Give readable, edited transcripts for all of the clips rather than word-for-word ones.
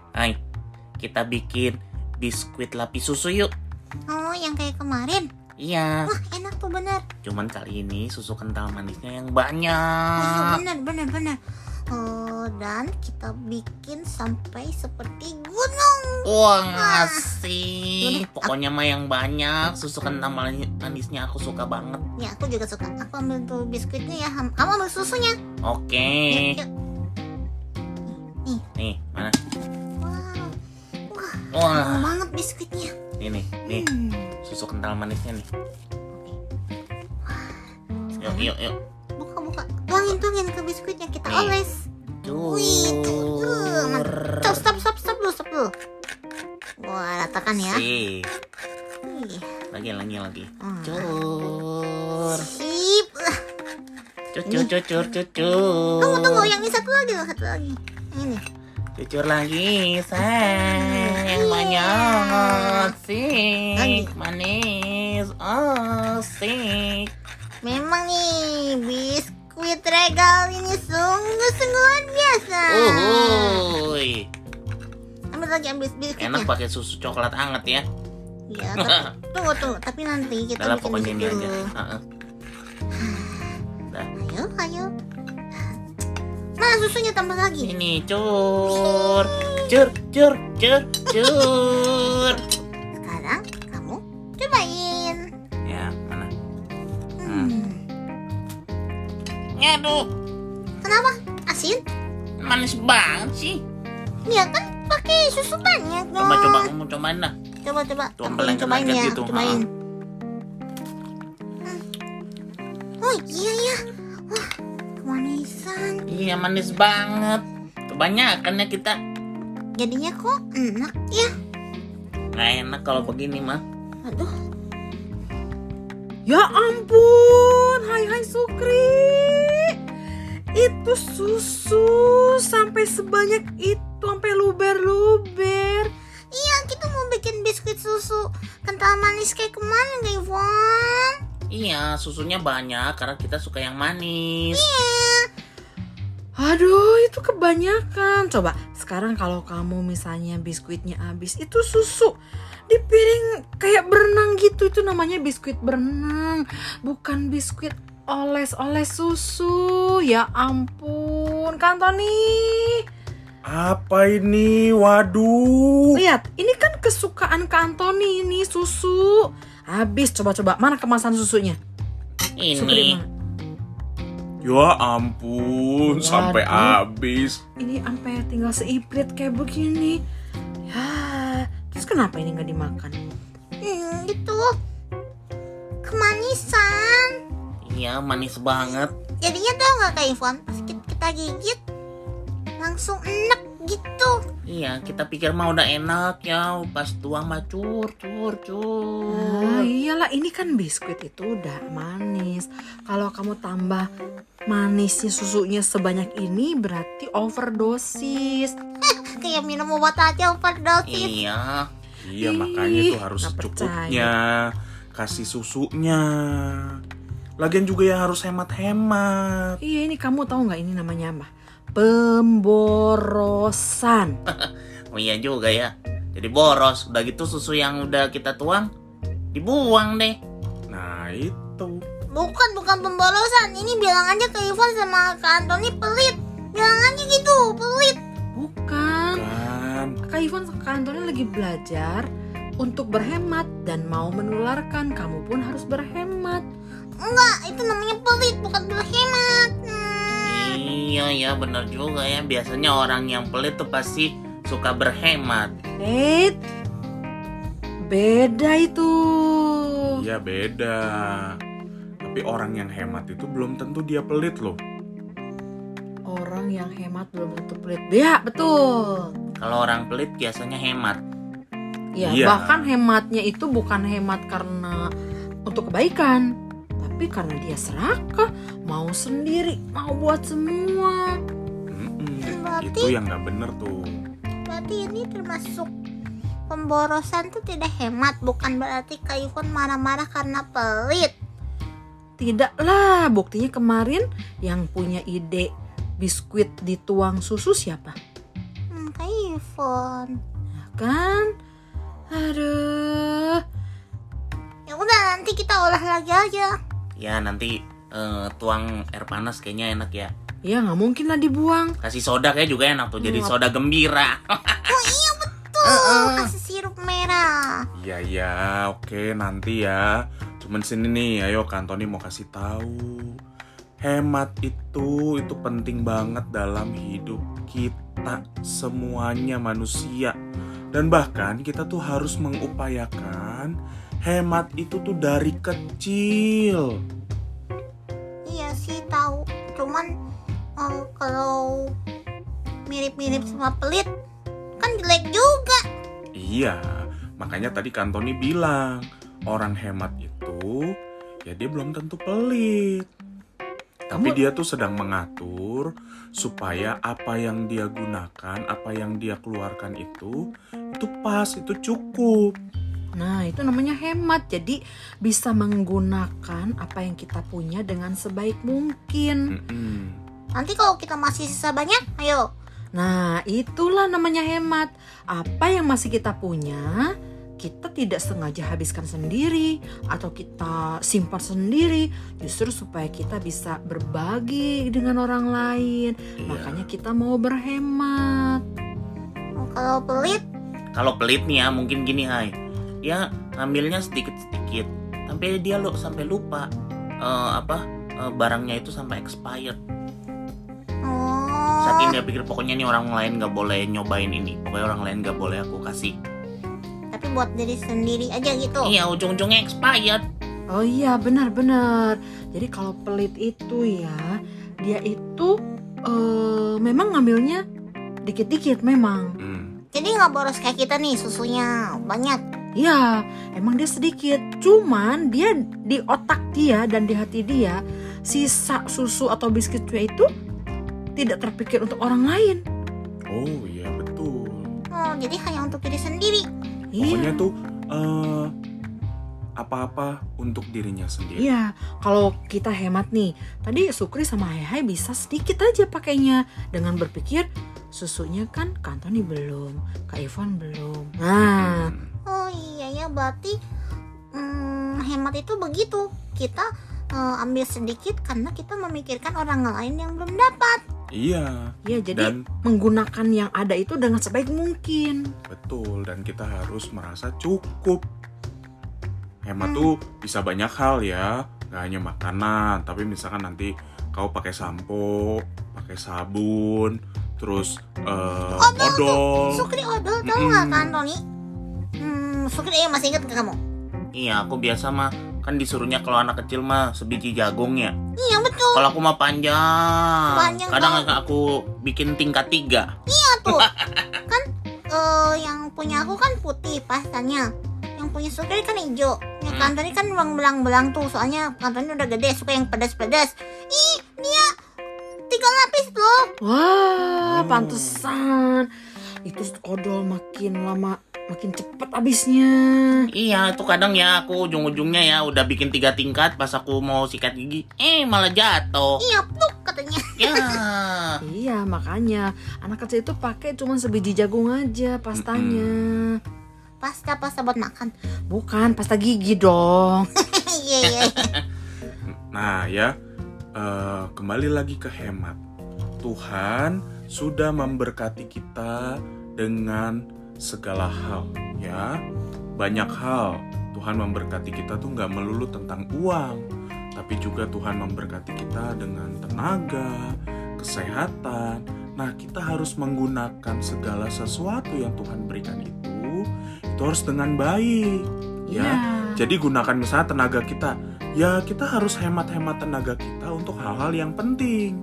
Hai, kita bikin biskuit lapis susu yuk. Oh, yang kayak kemarin? Iya, Wah, enak tuh bener. cuman kali ini susu kental manisnya yang Iya, banyak. bener. Dan kita bikin sampai seperti gunung. Wah, ngasih. Yaudah, Pokoknya mah yang banyak. Susu kental manisnya aku suka banget. Ya, aku juga suka. Aku ambil tuh biskuitnya ya. Kamu ambil susunya. Oke. Yuk. Nih, mana? Wow, Wah, enak banget biskuitnya. ini nih. Susu kental manisnya nih. Yuk. Buka. Tuangin ke biskuitnya. Kita Nih. oles. Wih, tuh. Mantap. Stop dulu. Wah, ratakan ya. Sip. Wih. Lagi. Hmm. Cur. Sip. Cucur. Tunggu, yang ini satu lagi. Ini. Cucur lagi, sayang banyak, asik, manis, asik. Memang nih, biskuit regal ini sungguh luar biasa. Uhuy, Ambil biskuitnya. enak pakai susu coklat anget ya. Iya, tunggu. Tapi nanti kita Udah lah, bikin pokoknya ini dulu. aja. Dah. Ayo. Mana susunya tambah lagi? Ini cur. Sekarang kamu cobain. Ya, mana? Hmm. Aduh, Kenapa? Asin? manis banget sih. Iya kan pakai susu banyak dong. Coba kamu cobain dah. Coba. Tuh, Aku ambil yang yang cobain lengket ya. gitu, Cobain. Oh iya ya. Wah, kemanisan. Iya, manis banget. Kebanyakan ya kita. Jadinya kok enak ya. Nggak enak kalau begini mah. Aduh. Ya ampun, hai Sukri. Itu susu sampai sebanyak itu, sampai luber. Iya, kita mau bikin biskuit susu kental manis kayak kemarin, Devon. Iya, susunya banyak karena kita suka yang manis. Aduh, itu kebanyakan. Coba sekarang kalau kamu misalnya biskuitnya habis, itu susu di piring kayak berenang gitu, itu namanya biskuit berenang, bukan biskuit oles susu. Ya ampun, Kak Antoni. Apa ini? Waduh. Lihat, ini kan kesukaan Kak Antoni ini susu. Habis, coba. Mana kemasan susunya? Sukri, Ini. mana? Ya ampun, sampai Waduh. habis. Ini sampai tinggal seiprit kayak begini. Ya, terus kenapa ini nggak dimakan? Gitu. Kemanisan. Iya, manis banget. Jadinya tau gak Kak Ivon, pas kita gigit langsung enak gitu. Iya, kita pikir mah udah enak ya, pas tuang mah cur. Ah, iyalah, ini kan biskuit itu udah manis. Kalau kamu tambah manisnya susunya sebanyak ini berarti overdosis. Kayak minum obat aja overdosis. Iya. Iya, Ih, makanya tuh harus nggak secukupnya. Kasih susunya. Lagian juga ya harus hemat-hemat. Iya, ini kamu tahu nggak ini namanya apa? Pemborosan. Oh iya juga ya. Jadi boros. Udah gitu susu yang udah kita tuang dibuang deh. Nah itu. Bukan pemborosan. Ini bilang aja ke Ivon sama Kak Antoni pelit. Bilang aja gitu, pelit. Bukan. Kan. Kak Ivon sama Kak Antoni lagi belajar untuk berhemat dan mau menularkan. Kamu pun harus berhemat. Enggak, itu namanya pelit, bukan berhemat. Iya ya, bener juga ya. Biasanya orang yang pelit tuh pasti suka berhemat. Beda itu. Iya beda. Tapi orang yang hemat itu belum tentu dia pelit loh. Orang yang hemat belum tentu pelit. Ya, betul. Kalau orang pelit biasanya hemat. Ya, Iya. bahkan hematnya itu bukan hemat karena untuk kebaikan, tapi karena dia serakah, mau sendiri, mau buat semua. Berarti- Itu yang nggak bener tuh. Berarti ini termasuk pemborosan tuh tidak hemat. Bukan berarti Kak Ivon marah-marah karena pelit. Tidaklah, buktinya kemarin yang punya ide biskuit dituang susu siapa? Kak Ivon. Kan? Aduh. Ya udah, nanti kita olah lagi aja. Ya nanti tuang air panas kayaknya enak ya. Ya nggak mungkin lah dibuang. Kasih soda kayak juga enak tuh, jadi soda gembira. Oh iya betul, kasih sirup merah. Iya, oke nanti ya. Cuman sini nih, ayo Kak Antoni mau kasih tahu. Hemat itu penting banget dalam hidup kita semuanya manusia. Dan bahkan kita tuh harus mengupayakan hemat itu tuh dari kecil. Iya sih tahu, cuman kalau mirip-mirip sama pelit kan jelek juga. Iya, makanya tadi Kak Antoni bilang orang hemat itu ya dia belum tentu pelit. Tapi dia tuh sedang mengatur supaya apa yang dia gunakan, apa yang dia keluarkan itu pas, itu cukup. Nah, itu namanya hemat. Jadi bisa menggunakan apa yang kita punya dengan sebaik mungkin. Nanti kalau kita masih sisa banyak, ayo. Nah, itulah namanya hemat. Apa yang masih kita punya, kita tidak sengaja habiskan sendiri atau kita simpan sendiri, justru supaya kita bisa berbagi dengan orang lain. Makanya kita mau berhemat. Kalau pelit, Kalau pelit nih ya mungkin gini Hai, dia ngambilnya sedikit-sedikit, sampai dia sampai lupa barangnya itu sampai expired. Saking dia pikir pokoknya nih orang lain gak boleh nyobain ini, pokoknya orang lain gak boleh aku kasih. tapi buat diri sendiri aja gitu. Iya, ujung-ujungnya expired. Oh iya, benar-benar. Jadi kalau pelit itu ya, dia itu memang ngambilnya dikit-dikit memang. Jadi nggak boros kayak kita nih, susunya banyak. Ya, emang dia sedikit. Cuman dia di otak dia dan di hati dia, sisa susu atau biskuitnya itu tidak terpikir untuk orang lain. Oh iya betul. Oh, jadi hanya untuk diri sendiri. Pokoknya tuh apa-apa untuk dirinya sendiri. Iya, kalau kita hemat nih, tadi Sukri sama Hai bisa sedikit aja pakainya dengan berpikir susunya kan Kak Antoni belum, Kak Ivon belum. Nah, Oh iya ya, berarti hemat itu begitu. Kita ambil sedikit karena kita memikirkan orang lain yang belum dapat. Iya. ya jadi Dan menggunakan yang ada itu dengan sebaik mungkin. betul, dan kita harus merasa cukup. Hemat tuh bisa banyak hal ya, nggak hanya makanan, tapi misalkan nanti kau pakai sampo, pakai sabun, terus odol. Sukri odol tau nggak kan Tony? Sukri masih ingat ke kamu? Iya, aku biasa mah kan disuruhnya kalau anak kecil mah sebiji jagung ya. Iya betul. Kalau aku mah panjang. Panjang Kadang banget. aku bikin tingkat 3. Iya tuh. Kan yang punya aku kan putih pastanya. Yang punya Sukri kan hijau. Yang Kak Antoni kan belang-belang tuh. Soalnya Kak Antoni udah gede, suka yang pedas-pedas. Ih, dia 3 lapis loh. Wah, pantesan. Itu odol makin lama makin cepet habisnya. Iya, itu kadang ya aku ujung-ujungnya ya udah bikin 3 tingkat, pas aku mau sikat gigi, malah jatuh. Iya, pluk katanya. Ya. Iya, makanya anak kecil itu pakai cuma sebiji jagung aja pastanya. Pasta buat makan. Bukan pasta gigi dong. Iya. Nah ya, kembali lagi ke hemat. Tuhan sudah memberkati kita dengan segala hal ya. Banyak hal Tuhan memberkati kita tuh gak melulu tentang uang, tapi juga Tuhan memberkati kita dengan tenaga, kesehatan. Nah, kita harus menggunakan segala sesuatu yang Tuhan berikan itu harus dengan baik ya. Iya. Jadi gunakan misalnya tenaga kita, ya kita harus hemat-hemat tenaga kita untuk hal-hal yang penting.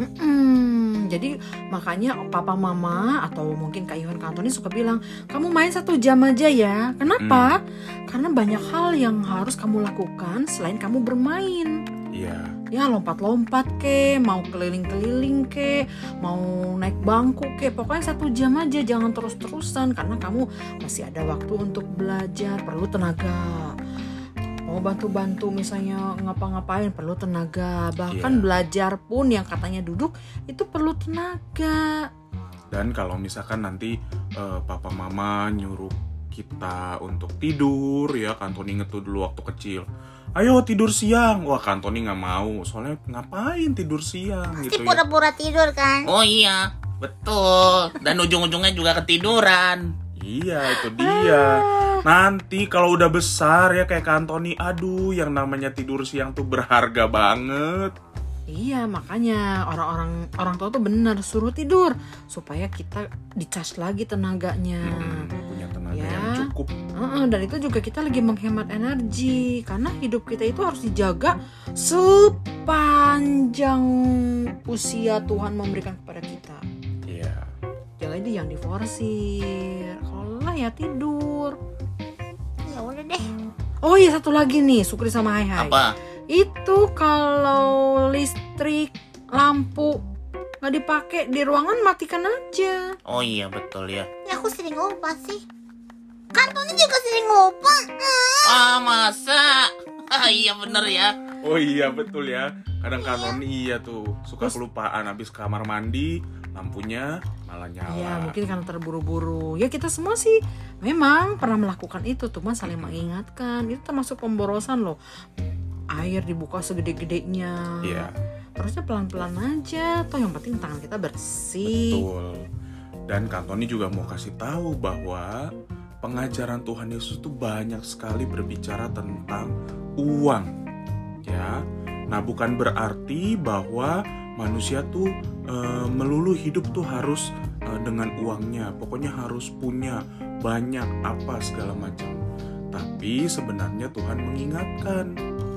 Jadi makanya papa mama atau mungkin Kak Iwan Kak Antoni suka bilang, kamu main 1 jam aja ya. Kenapa? Karena banyak hal yang harus kamu lakukan selain kamu bermain. Iya. Ya lompat-lompat ke, mau keliling-keliling ke, mau naik bangku ke, pokoknya 1 jam aja, jangan terus-terusan karena kamu masih ada waktu untuk belajar, perlu tenaga. Mau bantu-bantu misalnya ngapa-ngapain perlu tenaga. Bahkan Iya. belajar pun yang katanya duduk itu perlu tenaga. Dan kalau misalkan nanti papa mama nyuruh kita untuk tidur ya, Kak Antoni inget tuh dulu waktu kecil, ayo tidur siang. Wah, Kak Antoni nggak mau, soalnya ngapain tidur siang Pasti gitu ya. pura-pura tidur kan? Oh iya, betul. Dan ujung-ujungnya juga ketiduran. Iya, itu dia. Nanti kalau udah besar ya kayak Kak Antoni, aduh, yang namanya tidur siang tuh berharga banget. Iya, makanya orang tua tuh benar suruh tidur supaya kita dicas lagi tenaganya. Punya tenaga Ya. yang cukup. Dan itu juga kita lagi menghemat energi karena hidup kita itu harus dijaga sepanjang usia Tuhan memberikan kepada kita. Iya. Jadi yang diforsir. Kalau lelah ya tidur. Ya udah deh. Oh iya, satu lagi nih, Sukri sama Hai Hai. Apa? Itu kalau listrik, lampu nggak dipakai di ruangan, matikan aja. Oh iya, betul ya. Ya aku sering lupa sih. Kan Tony juga sering lupa. Ah, masa? Ah, iya bener ya. Oh iya, betul ya. Kadang Kak Antoni iya tuh suka kelupaan habis kamar mandi, lampunya malah nyala. Ya mungkin karena terburu-buru. Ya kita semua sih memang pernah melakukan itu, cuma saling mengingatkan. Itu termasuk pemborosan loh. Air dibuka segede-gedenya. Iya. Terusnya pelan-pelan aja. Toh yang penting tangan kita bersih. Betul. Dan Kak Antoni juga mau kasih tahu bahwa pengajaran Tuhan Yesus itu banyak sekali berbicara tentang uang. Ya. Nah, bukan berarti bahwa manusia tuh melulu hidup tuh harus dengan uangnya. Pokoknya harus punya banyak apa segala macam. Tapi sebenarnya Tuhan mengingatkan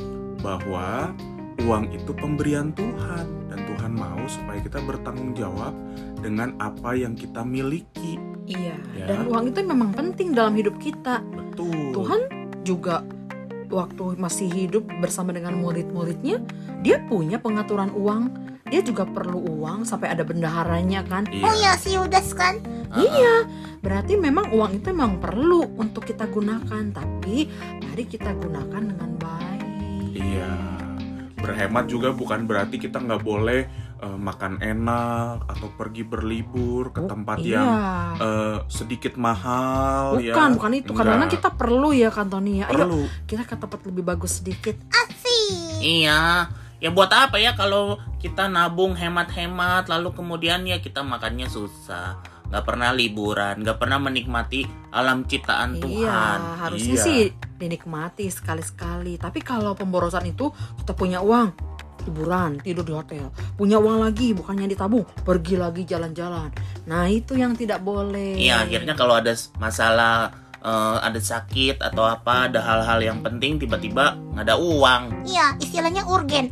bahwa uang itu pemberian Tuhan dan Tuhan mau supaya kita bertanggung jawab dengan apa yang kita miliki. Iya. Ya. Dan uang itu memang penting dalam hidup kita. Betul. Tuhan juga waktu masih hidup bersama dengan murid-muridnya, dia punya pengaturan uang. Dia juga perlu uang sampai ada bendaharanya kan. Oh ya, si Yudas kan? Iya, berarti memang uang itu memang perlu untuk kita gunakan, tapi mari kita gunakan dengan baik. Iya. Berhemat juga bukan berarti kita nggak boleh makan enak atau pergi berlibur ke tempat Iya. yang sedikit mahal. Bukan itu. Kadang-kadang kita perlu ya kan Tony ya. Ayo perlu. kita ke tempat lebih bagus sedikit. Asik. Iya. Ya buat apa ya kalau kita nabung hemat-hemat lalu kemudian ya kita makannya susah, nggak pernah liburan, nggak pernah menikmati alam ciptaan Tuhan. Iya, harusnya Iya. sih dinikmati sekali-sekali. Tapi kalau pemborosan itu kita punya uang, liburan, tidur di hotel. Punya uang lagi, bukannya ditabung, pergi lagi jalan-jalan. Nah itu yang tidak boleh. Iya, akhirnya kalau ada masalah, ada sakit atau apa, ada hal-hal yang penting tiba-tiba nggak ada uang, Iya, istilahnya urgen.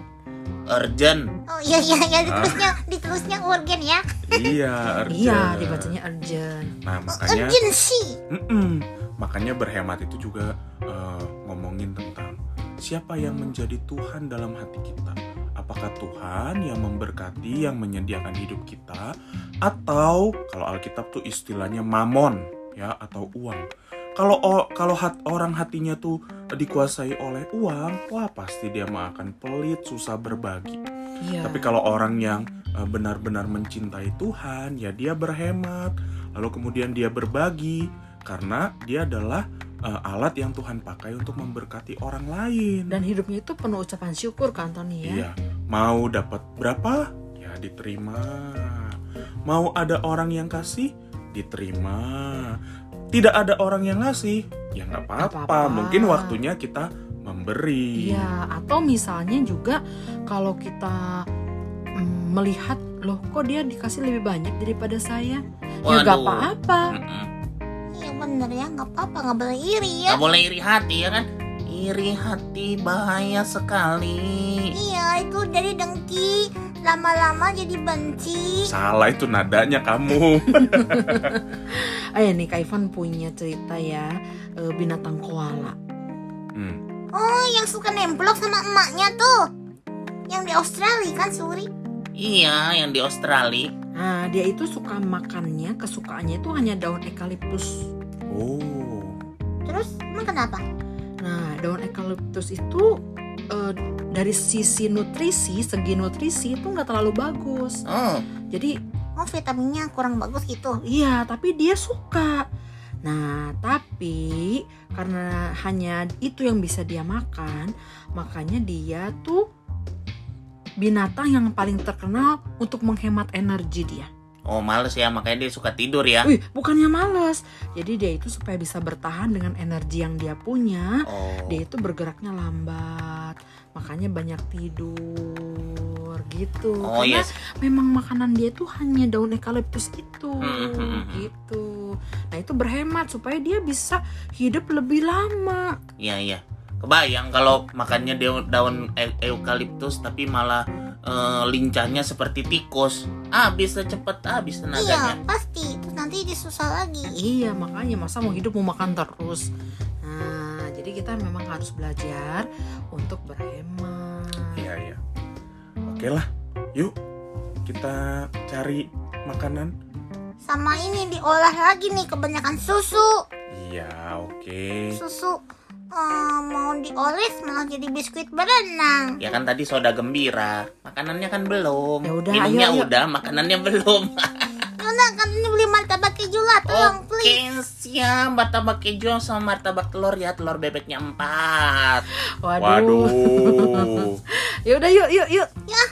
urgent. Oh iya, ditulisnya urgen ya. Iya, urgent. Iya, dibacanya urgent. Nah, makanya Urgency. makanya berhemat itu juga ngomongin tentang siapa yang menjadi Tuhan dalam hati kita. Apakah Tuhan yang memberkati, yang menyediakan hidup kita, atau kalau Alkitab tuh istilahnya mamon ya, atau uang. Kalau orang hatinya tuh dikuasai oleh uang, wah pasti dia mah akan pelit, susah berbagi. Iya. Tapi kalau orang yang benar-benar mencintai Tuhan, ya dia berhemat, lalu kemudian dia berbagi, karena dia adalah alat yang Tuhan pakai untuk memberkati orang lain. Dan hidupnya itu penuh ucapan syukur kan Tony ya. Iya, mau dapat berapa, ya diterima. Mau ada orang yang kasih, diterima. Tidak ada orang yang ngasih, ya nggak apa-apa. Apa-apa. Mungkin waktunya kita memberi. Iya, atau misalnya juga kalau kita melihat loh kok dia dikasih lebih banyak daripada saya, ya Waduh. gak apa-apa. Iya bener ya, nggak apa-apa, nggak boleh iri ya. Nggak boleh iri hati ya kan? Iri hati bahaya sekali. Iya, itu jadi dengki, lama-lama jadi benci. Salah itu nadanya kamu. Nih Kak Ivan punya cerita ya, binatang koala. Oh, yang suka nemplok sama emaknya tuh. Yang di Australia kan, Suri? Iya, yang di Australia. Nah dia itu suka makannya, kesukaannya itu hanya daun eukaliptus. Oh, Terus, emang kenapa? Nah daun eukaliptus itu dari segi nutrisi itu nggak terlalu bagus. Oh, Jadi oh vitaminnya kurang bagus gitu. Iya, tapi dia suka. Nah, tapi karena hanya itu yang bisa dia makan, makanya dia tuh binatang yang paling terkenal untuk menghemat energi dia. Oh, males ya, makanya dia suka tidur ya. Wih, bukannya males. Jadi dia itu supaya bisa bertahan dengan energi yang dia punya, Oh. dia itu bergeraknya lambat. Makanya banyak tidur gitu. Oh, Karena yes. memang makanan dia tuh hanya daun eukaliptus itu. Gitu. Nah, itu berhemat supaya dia bisa hidup lebih lama. Iya, iya. Kebayang kalau makannya daun eukaliptus tapi malah lincahnya seperti tikus. Bisa cepet habis Iya tenaganya. pasti, terus nanti dia susah lagi. Iya, makanya masa mau hidup mau makan terus. Nah, jadi kita memang harus belajar untuk berhemat. Iya, iya. Oke lah, yuk kita cari makanan. Sama ini diolah lagi nih, kebanyakan susu. Iya, oke. Susu mau dioles malah jadi biskuit berenang. Ya kan tadi soda gembira, makanannya kan belum. Ya udah, Minumnya ayo. udah, makanannya belum. Yaudah kan ini beli martabak keju lah, tolong please. Oke, siap. Martabak keju sama martabak telur ya, telur bebeknya 4. Waduh. Waduh. Ya udah yuk. Ya